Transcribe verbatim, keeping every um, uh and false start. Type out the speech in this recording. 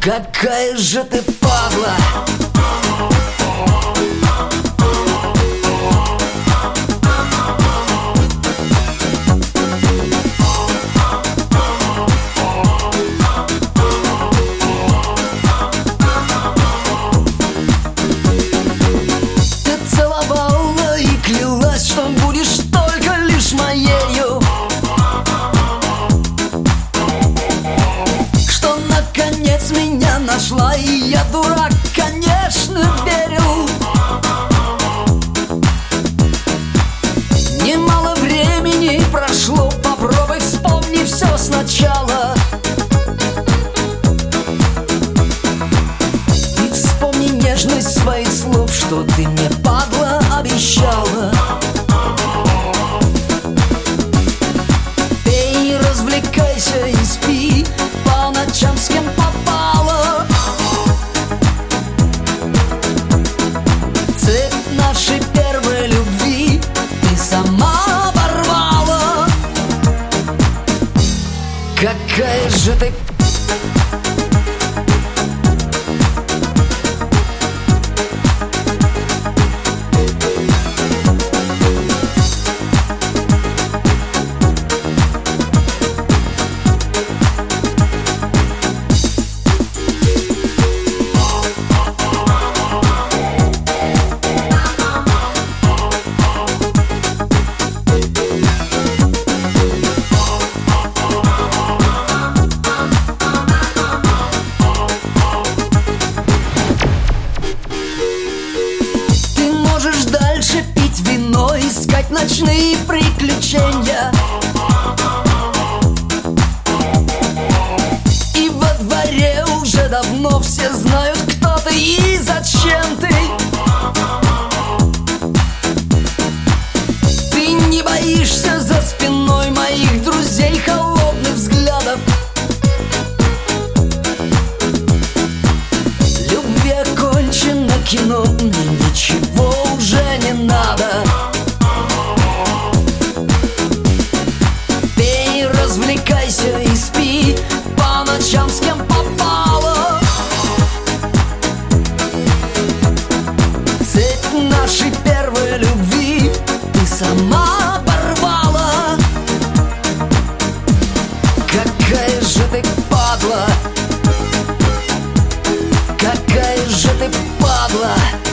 Какая же ты падла! Ты целовала и клялась, что будешь только лишь моею, что наконец меня нашла, и я, дурак, конечно, верил. Немало времени прошло, попробуй вспомни все сначала. И вспомни нежность своих слов, что ты мне, падла, обещала. Пей, развлекайся и спи по ночам с кем попало. Цепь нашей первой любви ты сама оборвала. Какая же ты... Дальше пить вино, искать ночные приключения. И во дворе уже давно все знают, кто ты и зачем ты. Ты не боишься за спиной моих друзей холодных взглядов. Любви окончено кино, мне ничего уже не надо. Пей, развлекайся и спи по ночам с кем попало. Цепь нашей первой любви ты сама оборвала. Какая же ты падла! Какая же ты падла!